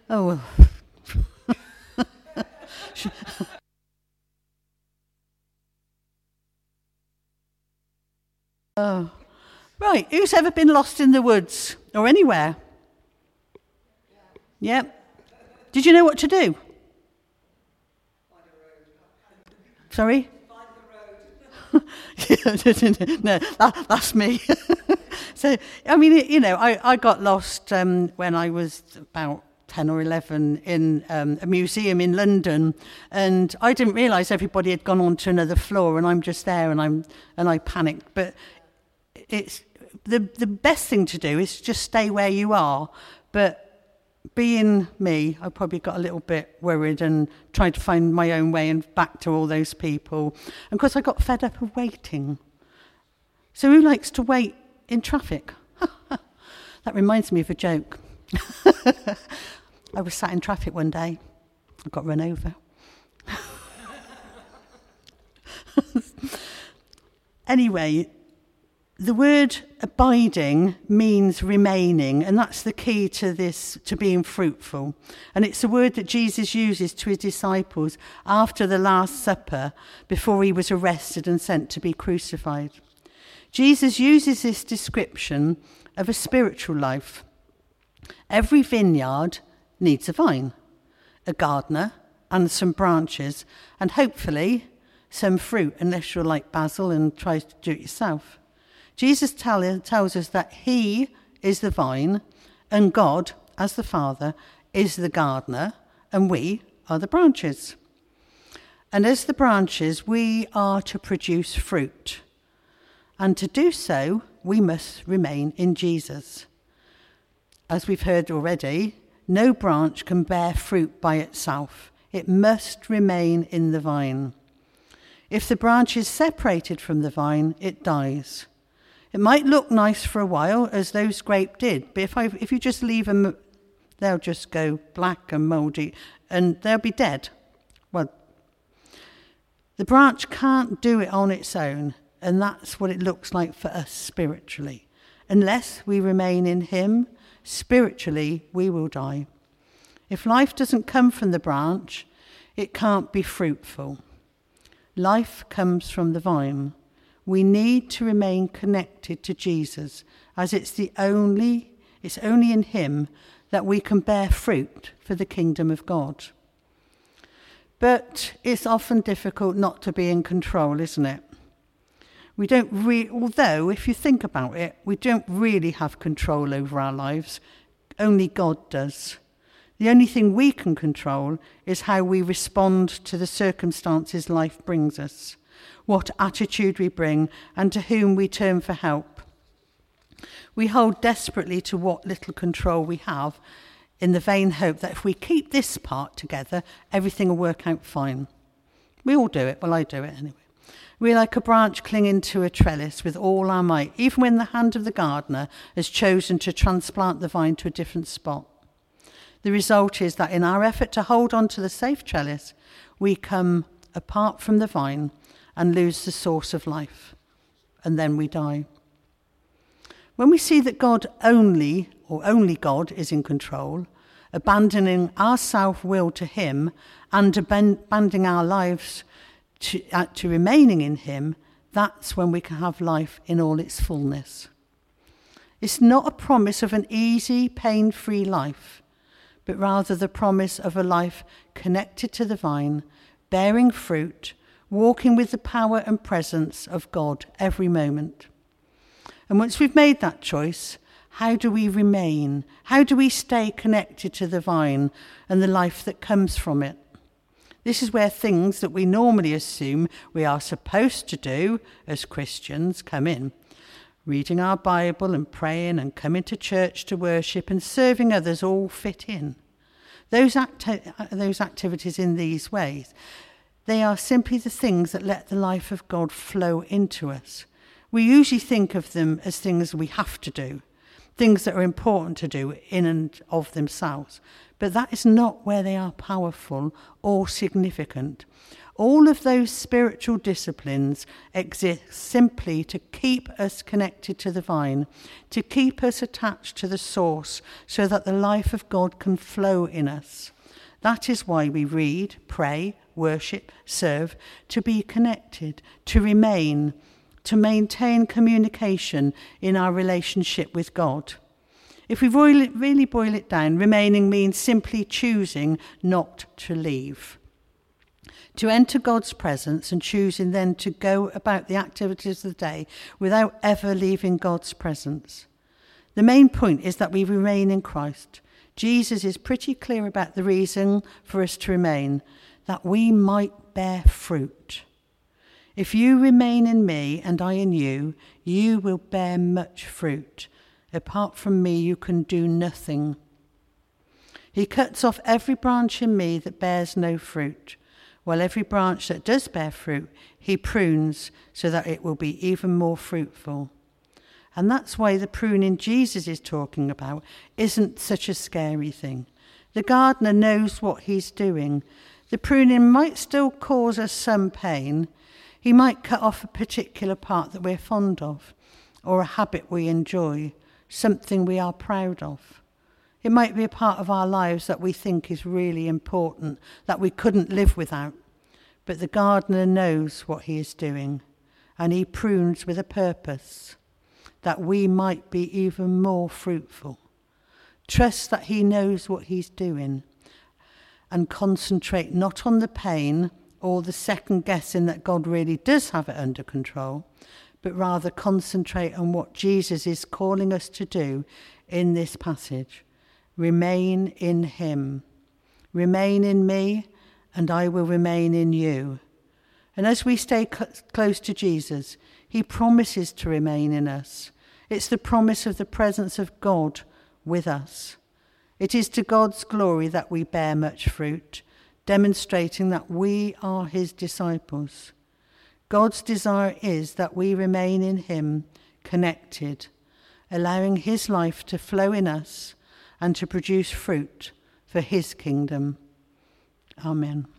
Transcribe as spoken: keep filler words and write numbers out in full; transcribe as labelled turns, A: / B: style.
A: Oh, well. Oh. Right, who's ever been lost in the woods or anywhere? Yeah. Did you know what to do? Find a road. Sorry? Find the road. No, that, that's me. So, I mean, you know, I, I got lost um, when I was about ten or eleven in um, a museum in London, and I didn't realise everybody had gone on to another floor, and I'm just there, and I'm and I panicked. But it's the the best thing to do is just stay where you are. But being me, I probably got a little bit worried and tried to find my own way and back to all those people. And of course, I got fed up of waiting. So who likes to wait in traffic? That reminds me of a joke. I was sat in traffic one day. I got run over. Anyway, the word abiding means remaining, and that's the key to this, to being fruitful. And it's a word that Jesus uses to his disciples after the Last Supper, before he was arrested and sent to be crucified. Jesus uses this description of a spiritual life. Every vineyard needs a vine, a gardener, and some branches, and hopefully some fruit, unless you're like Basil and try to do it yourself. Jesus tell, tells us that he is the vine, and God, as the Father, is the gardener, and we are the branches. And as the branches, we are to produce fruit. And to do so, we must remain in Jesus. As we've heard already, no branch can bear fruit by itself. It must remain in the vine. If the branch is separated from the vine, it dies. It might look nice for a while, as those grape did, but if I, if you just leave them, they'll just go black and mouldy, and they'll be dead. Well, the branch can't do it on its own, and that's what it looks like for us spiritually. Unless we remain in him, spiritually we will die. If life doesn't come from the branch, it can't be fruitful. Life comes from the vine. We need to remain connected to Jesus, as it's the only, it's only in him that we can bear fruit for the kingdom of God. But it's often difficult not to be in control, isn't it? We don't re- although if you think about it, we don't really have control over our lives. Only God does. The only thing we can control is how we respond to the circumstances life brings us, what attitude we bring, and to whom we turn for help. We hold desperately to what little control we have, in the vain hope that if we keep this part together, everything will work out fine. We all do it. Well, I do it anyway. We're like a branch clinging to a trellis with all our might, even when the hand of the gardener has chosen to transplant the vine to a different spot. The result is that in our effort to hold on to the safe trellis, we come apart from the vine and lose the source of life, and then we die. When we see that God only, or only God, is in control, abandoning our self-will to him and abandoning our lives to, uh, to remaining in him, that's when we can have life in all its fullness. It's not a promise of an easy, pain-free life, but rather the promise of a life connected to the vine, bearing fruit, walking with the power and presence of God every moment. And once we've made that choice, how do we remain? How do we stay connected to the vine and the life that comes from it? This is where things that we normally assume we are supposed to do as Christians come in. Reading our Bible and praying and coming to church to worship and serving others all fit in. Those, acti- those activities in these ways, they are simply the things that let the life of God flow into us. We usually think of them as things we have to do, things that are important to do in and of themselves. But that is not where they are powerful or significant. All of those spiritual disciplines exist simply to keep us connected to the vine, to keep us attached to the source so that the life of God can flow in us. That is why we read, pray, worship, serve, to be connected, to remain, to maintain communication in our relationship with God. If we really boil it down, remaining means simply choosing not to leave. To enter God's presence and choosing then to go about the activities of the day without ever leaving God's presence. The main point is that we remain in Christ. Jesus is pretty clear about the reason for us to remain, that we might bear fruit. If you remain in me and I in you, you will bear much fruit. Apart from me, you can do nothing. He cuts off every branch in me that bears no fruit, while every branch that does bear fruit, he prunes so that it will be even more fruitful. And that's why the pruning Jesus is talking about isn't such a scary thing. The gardener knows what he's doing. The pruning might still cause us some pain. He might cut off a particular part that we're fond of, or a habit we enjoy, something we are proud of. It might be a part of our lives that we think is really important, that we couldn't live without. But the gardener knows what he is doing, and he prunes with a purpose, that we might be even more fruitful. Trust that he knows what he's doing, and concentrate not on the pain or the second guessing that God really does have it under control, but rather concentrate on what Jesus is calling us to do in this passage. Remain in him. Remain in me, and I will remain in you. And as we stay cl- close to Jesus, he promises to remain in us. It's the promise of the presence of God with us. It is to God's glory that we bear much fruit, demonstrating that we are his disciples. God's desire is that we remain in him, connected, allowing his life to flow in us and to produce fruit for his kingdom. Amen.